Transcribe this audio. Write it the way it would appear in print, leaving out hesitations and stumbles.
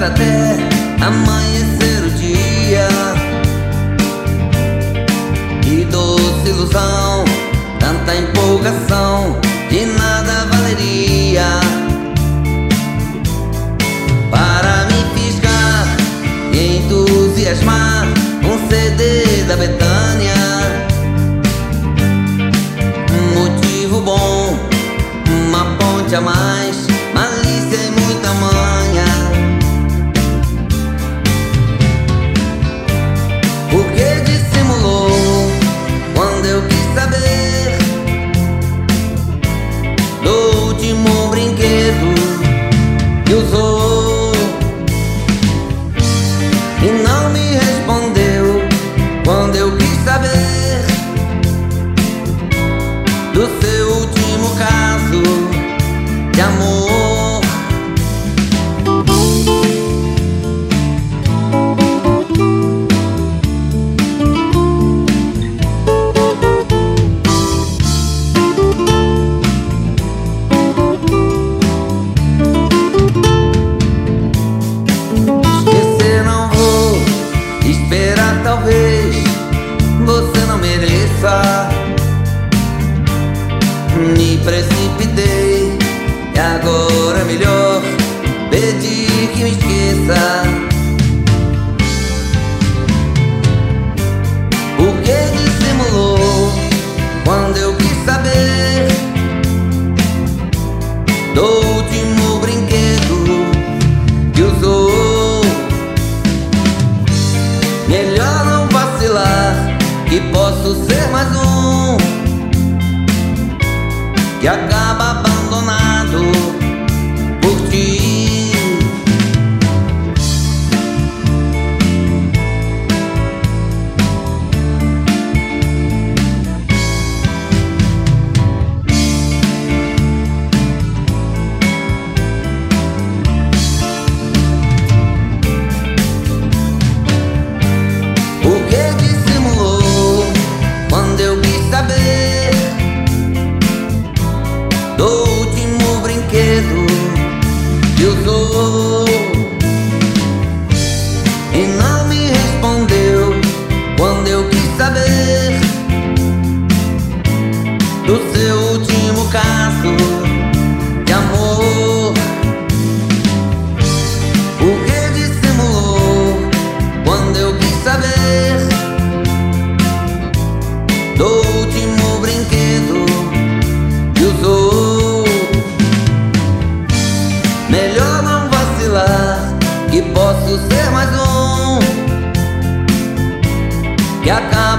até amanhecer o dia. Que doce ilusão, tanta empolgação, de nada valeria para me fisgar e entusiasmar um CD da Betânia. Um motivo bom, uma ponte a mais, malícia e muita manha. Por que dissimulou quando eu quis saber do último brinquedo que usou? E não me respondeu quando eu quis saber do seu último caso de amor. Esquecer não vou, esperar talvez você não mereça. Me precipitei e agora é melhor pedir que me esqueça. Por que dissimulou quando eu quis saber do último brinquedo que usou? Melhor não vacilar, que posso ser mais um que acaba abandonado por ti. Por que dissimulou quando eu quis saber do último brinquedo que usou? E não me respondeu quando eu quis saber do seu último caso de amor. Por que dissimulou quando eu quis saber do último brinquedo que usou? Melhor não vacilar, que posso ser mais um que acaba